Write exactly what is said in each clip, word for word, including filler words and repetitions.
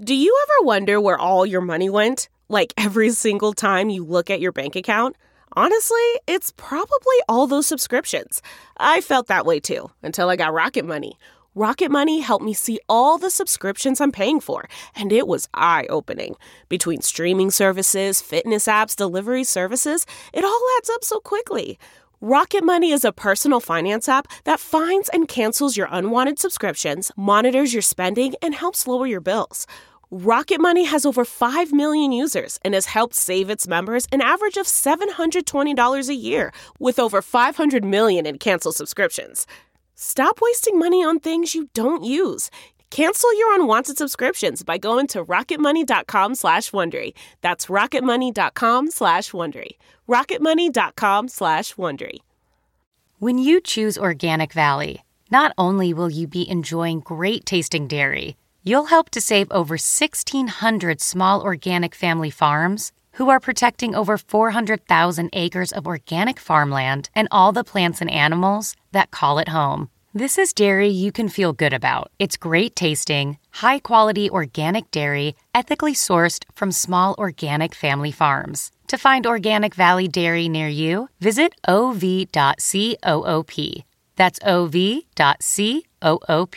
Do you ever wonder where all your money went? Like every single time you look at your bank account? Honestly, it's probably all those subscriptions. I felt that way too, until I got Rocket Money. Rocket Money helped me see all the subscriptions I'm paying for, and it was eye-opening. Between streaming services, fitness apps, delivery services, it all adds up so quickly. Rocket Money is a personal finance app that finds and cancels your unwanted subscriptions, monitors your spending, and helps lower your bills. Rocket Money has over five million users and has helped save its members an average of seven hundred twenty dollars a year, with over five hundred million in canceled subscriptions. Stop wasting money on things you don't use. Cancel your unwanted subscriptions by going to rocketmoney.com slash Wondery. That's rocketmoney.com slash Wondery. rocketmoney.com slash Wondery. When you choose Organic Valley, not only will you be enjoying great tasting dairy, you'll help to save over sixteen hundred small organic family farms who are protecting over four hundred thousand acres of organic farmland and all the plants and animals that call it home. This is dairy you can feel good about. It's great tasting, high-quality organic dairy, ethically sourced from small organic family farms. To find Organic Valley Dairy near you, visit o v dot coop. That's o v dot coop.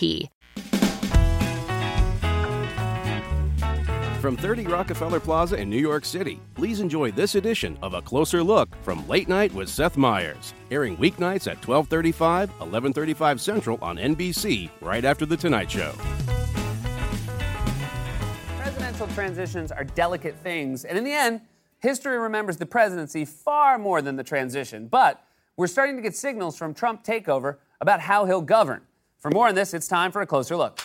From thirty Rockefeller Plaza in New York City, please enjoy this edition of A Closer Look from Late Night with Seth Meyers, airing weeknights at twelve thirty-five, eleven thirty-five Central on N B C, right after The Tonight Show. Presidential transitions are delicate things, and in the end, history remembers the presidency far more than the transition. But we're starting to get signals from Trump takeover about how he'll govern. For more on this, it's time for A Closer Look.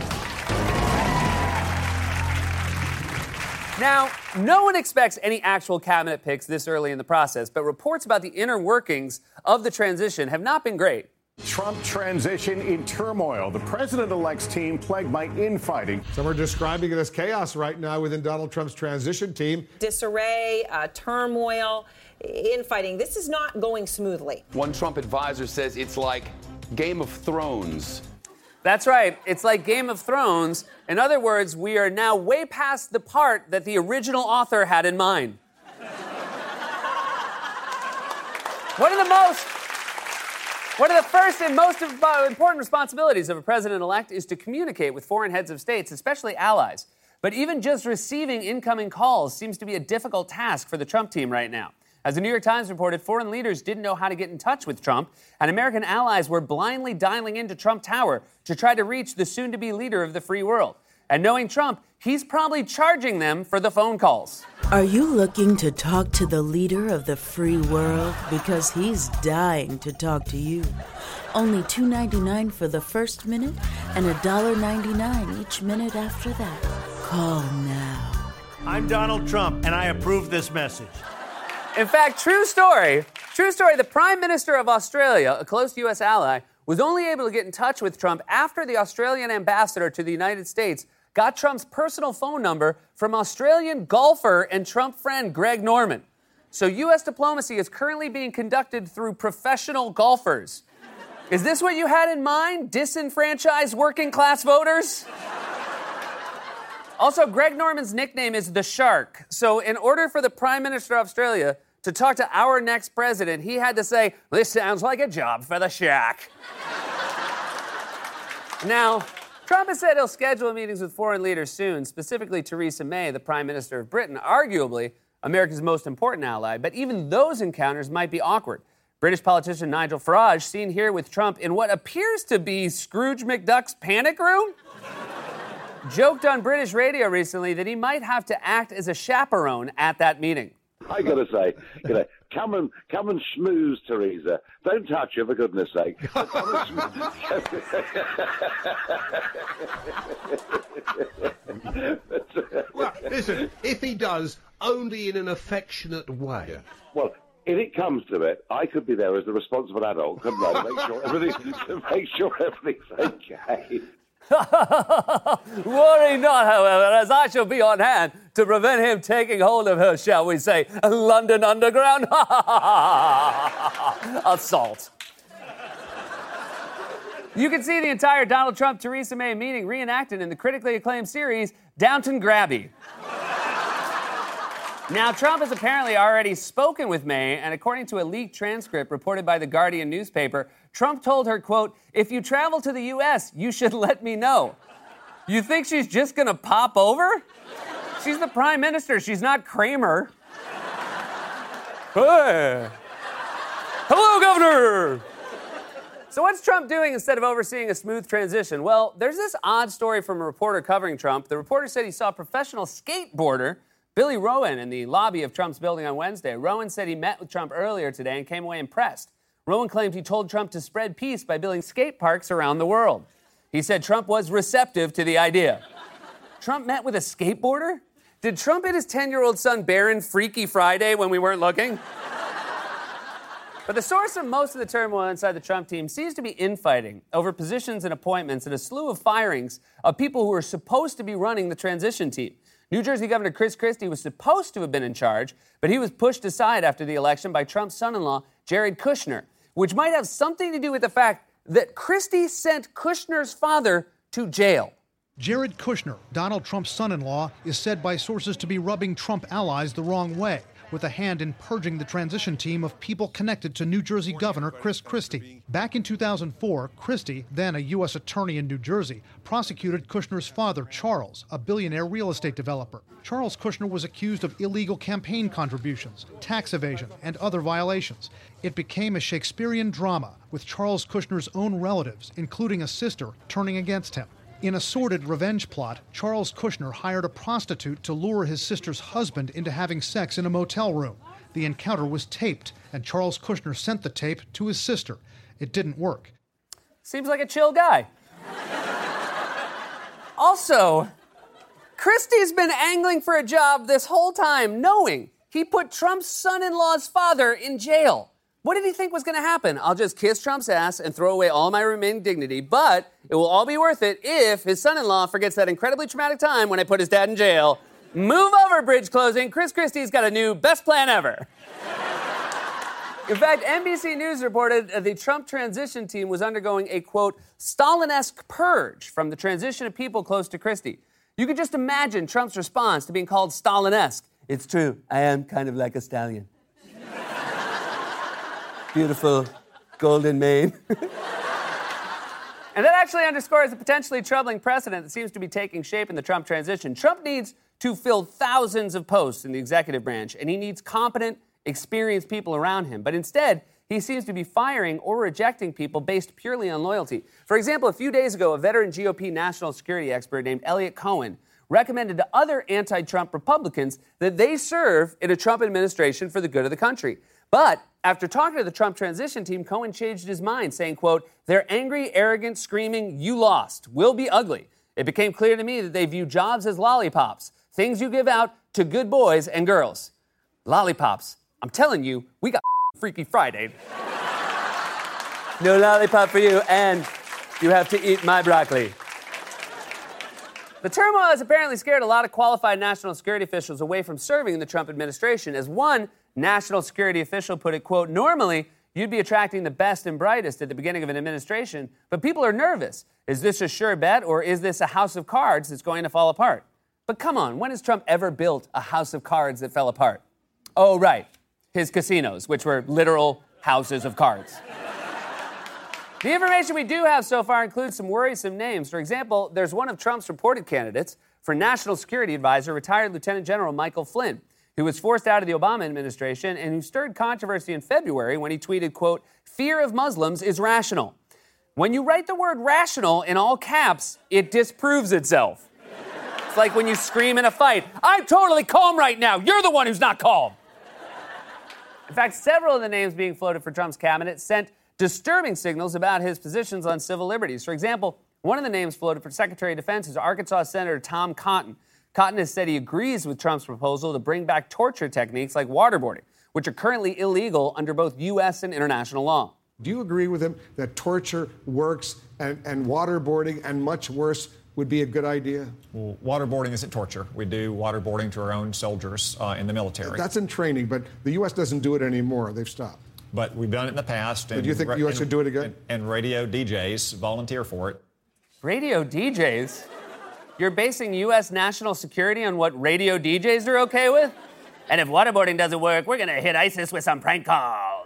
Now, no one expects any actual cabinet picks this early in the process, but reports about the inner workings of the transition have not been great. Trump transition in turmoil. The president-elect's team plagued by infighting. Some are describing it as chaos right now within Donald Trump's transition team. Disarray, uh, turmoil, infighting. This is not going smoothly. One Trump advisor says it's like Game of Thrones. That's right. It's like Game of Thrones. In other words, we are now way past the part that the original author had in mind. One of the most, one of the first and most important responsibilities of a president-elect is to communicate with foreign heads of states, especially allies. But even just receiving incoming calls seems to be a difficult task for the Trump team right now. As the New York Times reported, foreign leaders didn't know how to get in touch with Trump, and American allies were blindly dialing into Trump Tower to try to reach the soon-to-be leader of the free world. And knowing Trump, he's probably charging them for the phone calls. Are you looking to talk to the leader of the free world? Because he's dying to talk to you. Only two dollars and ninety-nine cents for the first minute and one dollar and ninety-nine cents each minute after that. Call now. I'm Donald Trump, and I approve this message. In fact, true story, true story, the Prime Minister of Australia, a close U S ally, was only able to get in touch with Trump after the Australian ambassador to the United States got Trump's personal phone number from Australian golfer and Trump friend Greg Norman. So U S diplomacy is currently being conducted through professional golfers. Is this what you had in mind? Disenfranchised working class voters? Also, Greg Norman's nickname is the Shark. So in order for the Prime Minister of Australia to talk to our next president, he had to say, "This sounds like a job for the Shark." Now, Trump has said he'll schedule meetings with foreign leaders soon, specifically Theresa May, the Prime Minister of Britain, arguably America's most important ally. But even those encounters might be awkward. British politician Nigel Farage, seen here with Trump in what appears to be Scrooge McDuck's panic room, joked on British radio recently that he might have to act as a chaperone at that meeting. I gotta say, you know, come and come and schmooze, Theresa. Don't touch her, for goodness sake. Well, listen, if he does, only in an affectionate way. Well, if it comes to it, I could be there as the responsible adult, couldn't I, to make sure everything, to make sure everything's okay. Worry not, however, as I shall be on hand to prevent him taking hold of her, shall we say, London Underground assault. You can see the entire Donald Trump-Theresa May meeting reenacted in the critically acclaimed series Downton Grabby. Now, Trump has apparently already spoken with May, and according to a leaked transcript reported by the Guardian newspaper, Trump told her, quote, "If you travel to the U S, you should let me know." You think she's just gonna pop over? She's the prime minister. She's not Kramer. Hey. Hello, Governor. So what's Trump doing instead of overseeing a smooth transition? Well, there's this odd story from a reporter covering Trump. The reporter said he saw a professional skateboarder, Billy Rowan, in the lobby of Trump's building on Wednesday. Rowan said he met with Trump earlier today and came away impressed. Rowan claimed he told Trump to spread peace by building skate parks around the world. He said Trump was receptive to the idea. Trump met with a skateboarder? Did Trump and his ten-year-old son Barron Freaky Friday when we weren't looking? But the source of most of the turmoil inside the Trump team seems to be infighting over positions and appointments and a slew of firings of people who are supposed to be running the transition team. New Jersey Governor Chris Christie was supposed to have been in charge, but he was pushed aside after the election by Trump's son-in-law, Jared Kushner, which might have something to do with the fact that Christie sent Kushner's father to jail. Jared Kushner, Donald Trump's son-in-law, is said by sources to be rubbing Trump allies the wrong way, with a hand in purging the transition team of people connected to New Jersey Governor Chris Christie. Back in two thousand four, Christie, then a U S attorney in New Jersey, prosecuted Kushner's father, Charles, a billionaire real estate developer. Charles Kushner was accused of illegal campaign contributions, tax evasion, and other violations. It became a Shakespearean drama, with Charles Kushner's own relatives, including a sister, turning against him. In a sordid revenge plot, Charles Kushner hired a prostitute to lure his sister's husband into having sex in a motel room. The encounter was taped, and Charles Kushner sent the tape to his sister. It didn't work. Seems like a chill guy. Also, Christie's been angling for a job this whole time, knowing he put Trump's son-in-law's father in jail. What did he think was going to happen? I'll just kiss Trump's ass and throw away all my remaining dignity, but it will all be worth it if his son-in-law forgets that incredibly traumatic time when I put his dad in jail. Move over, bridge closing. Chris Christie's got a new best plan ever. In fact, N B C News reported the Trump transition team was undergoing a, quote, Stalin-esque purge from the transition of people close to Christie. You could just imagine Trump's response to being called Stalin-esque. It's true. I am kind of like a stallion. Beautiful golden mane. And that actually underscores a potentially troubling precedent that seems to be taking shape in the Trump transition. Trump needs to fill thousands of posts in the executive branch, and he needs competent, experienced people around him. But instead, he seems to be firing or rejecting people based purely on loyalty. For example, a few days ago, a veteran G O P national security expert named Elliot Cohen recommended to other anti-Trump Republicans that they serve in a Trump administration for the good of the country. But after talking to the Trump transition team, Cohen changed his mind, saying, quote, "They're angry, arrogant, screaming, you lost, will be ugly. It became clear to me that they view jobs as lollipops, things you give out to good boys and girls." Lollipops. I'm telling you, we got Freaky Friday. No lollipop for you, and you have to eat my broccoli. The turmoil has apparently scared a lot of qualified national security officials away from serving in the Trump administration. As one national security official put it, quote, "Normally, you'd be attracting the best and brightest at the beginning of an administration, but people are nervous. Is this a sure bet, or is this a house of cards that's going to fall apart?" But come on, when has Trump ever built a house of cards that fell apart? Oh, right, his casinos, which were literal houses of cards. The information we do have so far includes some worrisome names. For example, there's one of Trump's reported candidates for National Security Advisor, retired Lieutenant General Michael Flynn, who was forced out of the Obama administration and who stirred controversy in February when he tweeted, quote, "Fear of Muslims is rational." When you write the word rational in all caps, it disproves itself. It's like when you scream in a fight, "I'm totally calm right now. You're the one who's not calm." In fact, several of the names being floated for Trump's cabinet sent disturbing signals about his positions on civil liberties. For example, one of the names floated for Secretary of Defense is Arkansas Senator Tom Cotton. Cotton has said he agrees with Trump's proposal to bring back torture techniques like waterboarding, which are currently illegal under both U S and international law. Do you agree with him that torture works and, and waterboarding and much worse would be a good idea? Well, waterboarding isn't torture. We do waterboarding to our own soldiers uh, in the military. That's in training, but the U S doesn't do it anymore. They've stopped. But we've done it in the past. And do you think the U S should do it again? And, and radio D Js volunteer for it. Radio D Js? You're basing U S national security on what radio D Js are okay with? And if waterboarding doesn't work, we're gonna hit ISIS with some prank calls.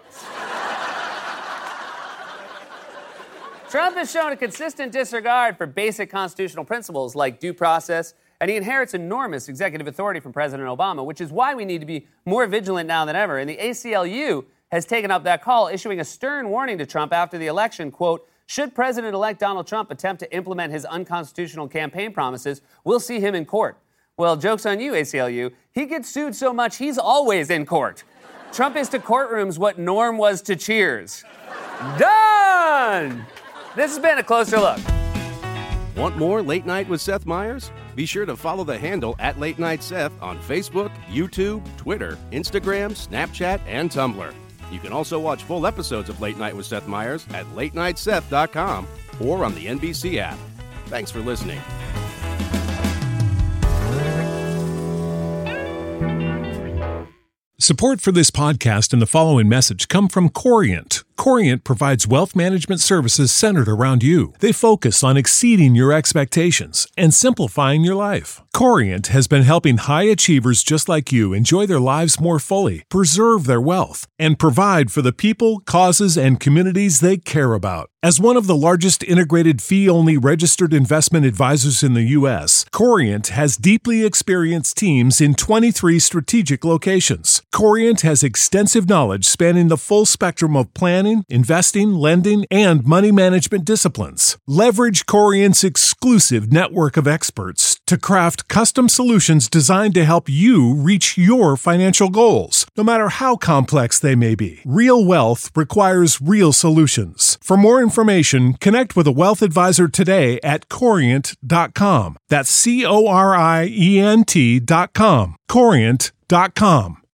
Trump has shown a consistent disregard for basic constitutional principles like due process, and he inherits enormous executive authority from President Obama, which is why we need to be more vigilant now than ever. And the A C L U has taken up that call, issuing a stern warning to Trump after the election, quote, should President-elect Donald Trump attempt to implement his unconstitutional campaign promises, we'll see him in court. Well, joke's on you, A C L U. He gets sued so much, he's always in court. Trump is to courtrooms what Norm was to Cheers. Done! This has been A Closer Look. Want more Late Night with Seth Meyers? Be sure to follow the handle at Late Night Seth on Facebook, YouTube, Twitter, Instagram, Snapchat, and Tumblr. You can also watch full episodes of Late Night with Seth Meyers at late night seth dot com or on the N B C app. Thanks for listening. Support for this podcast and the following message come from Corient. Corient provides wealth management services centered around you. They focus on exceeding your expectations and simplifying your life. Corient has been helping high achievers just like you enjoy their lives more fully, preserve their wealth, and provide for the people, causes, and communities they care about. As one of the largest integrated fee-only registered investment advisors in the U S, Corient has deeply experienced teams in twenty-three strategic locations. Corient has extensive knowledge spanning the full spectrum of planning, investing, lending, and money management disciplines. Leverage Corient's exclusive network of experts to craft custom solutions designed to help you reach your financial goals, no matter how complex they may be. Real wealth requires real solutions. For more information, connect with a wealth advisor today at corient dot com. That's C O R I E N T dot com. corient dot com.